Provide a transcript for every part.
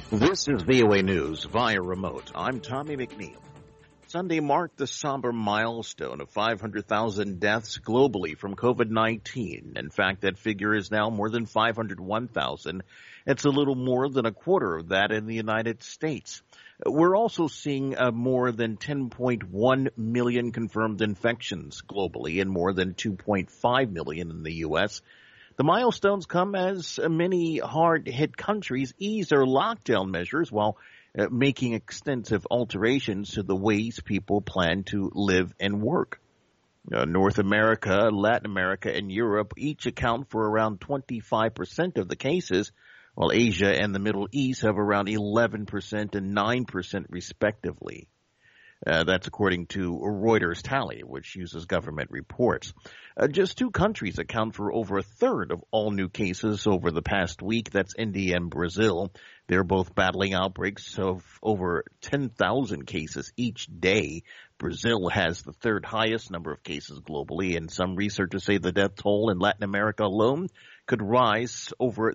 This is VOA News via remote. I'm Tommy McNeil. Sunday marked the somber milestone of 500,000 deaths globally from COVID-19. In fact, that figure is now more than 501,000. It's a little more than a quarter of that in the United States. We're also seeing more than 10.1 million confirmed infections globally and more than 2.5 million in the U.S. The milestones come as many hard-hit countries ease their lockdown measures while making extensive alterations to the ways people plan to live and work. North America, Latin America, and Europe each account for around 25% of the cases, while Asia and the Middle East have around 11% and 9% respectively. That's according to Reuters tally, which uses government reports. Just two countries account for over a third of all new cases over the past week. That's India and Brazil. They're both battling outbreaks of over 10,000 cases each day. Brazil has the third highest number of cases globally, and some researchers say the death toll in Latin America alone could rise over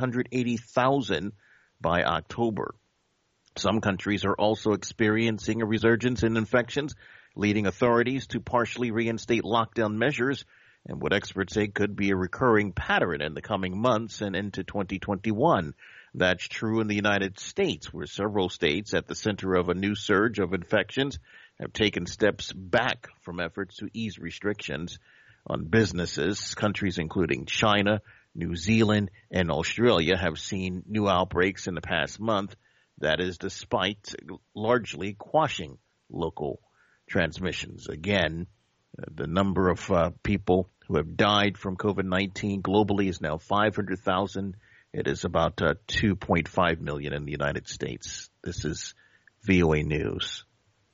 380,000 by October. Some countries are also experiencing a resurgence in infections, leading authorities to partially reinstate lockdown measures and what experts say could be a recurring pattern in the coming months and into 2021. That's true in the United States, where several states at the center of a new surge of infections have taken steps back from efforts to ease restrictions on businesses. Countries including China, New Zealand, and Australia have seen new outbreaks in the past month. That is despite largely quashing local transmissions. Again, the number of people who have died from COVID-19 globally is now 500,000. It is about 2.5 million in the United States. This is VOA News.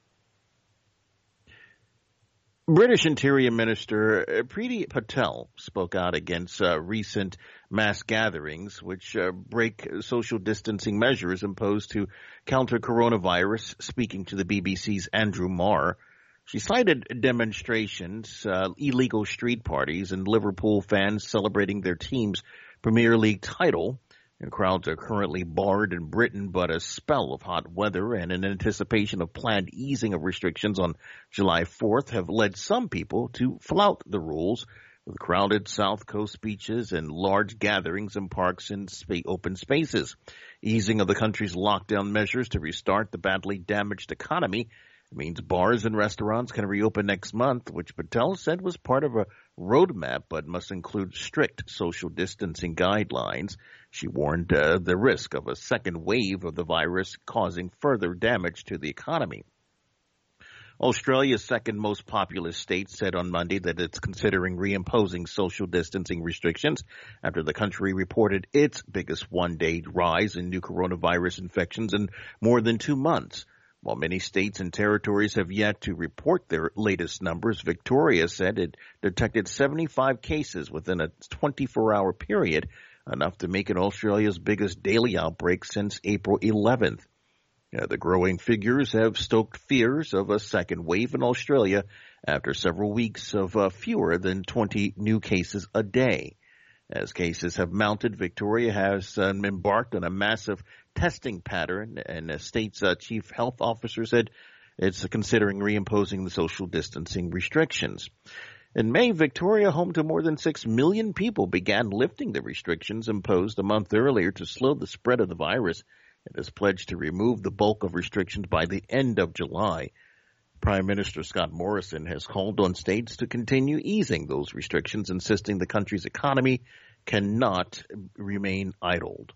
British Interior Minister Priti Patel spoke out against recent mass gatherings which break social distancing measures imposed to counter coronavirus, speaking to the BBC's Andrew Marr. She cited demonstrations, illegal street parties, and Liverpool fans celebrating their team's Premier League title. And crowds are currently barred in Britain, but a spell of hot weather and an anticipation of planned easing of restrictions on July 4th have led some people to flout the rules, with crowded South Coast beaches and large gatherings in parks and open spaces. Easing of the country's lockdown measures to restart the badly damaged economy means bars and restaurants can reopen next month, which Patel said was part of a roadmap but must include strict social distancing guidelines. She warned the risk of a second wave of the virus causing further damage to the economy. Australia's second most populous state said on Monday that it's considering reimposing social distancing restrictions after the country reported its biggest one-day rise in new coronavirus infections in more than 2 months. While many states and territories have yet to report their latest numbers, Victoria said it detected 75 cases within a 24-hour period, enough to make it Australia's biggest daily outbreak since April 11th. The growing figures have stoked fears of a second wave in Australia after several weeks of fewer than 20 new cases a day. As cases have mounted, Victoria has embarked on a massive testing pattern, and the state's chief health officer said it's considering reimposing the social distancing restrictions. In May, Victoria, home to more than 6 million people, began lifting the restrictions imposed a month earlier to slow the spread of the virus. It has pledged to remove the bulk of restrictions by the end of July. Prime Minister Scott Morrison has called on states to continue easing those restrictions, insisting the country's economy cannot remain idled.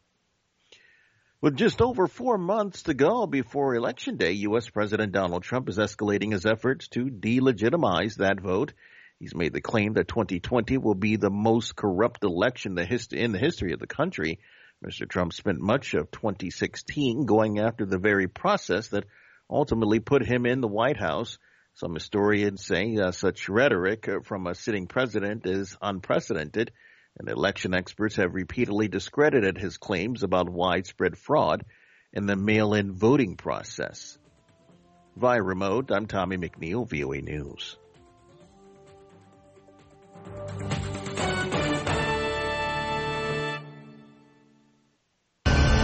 With just over 4 months to go before Election Day, U.S. President Donald Trump is escalating his efforts to delegitimize that vote. He's made the claim that 2020 will be the most corrupt election in the history of the country. Mr. Trump spent much of 2016 going after the very process that ultimately put him in the White House. Some historians say such rhetoric from a sitting president is unprecedented, and election experts have repeatedly discredited his claims about widespread fraud in the mail-in voting process. Via remote, I'm Tommy McNeil, VOA News.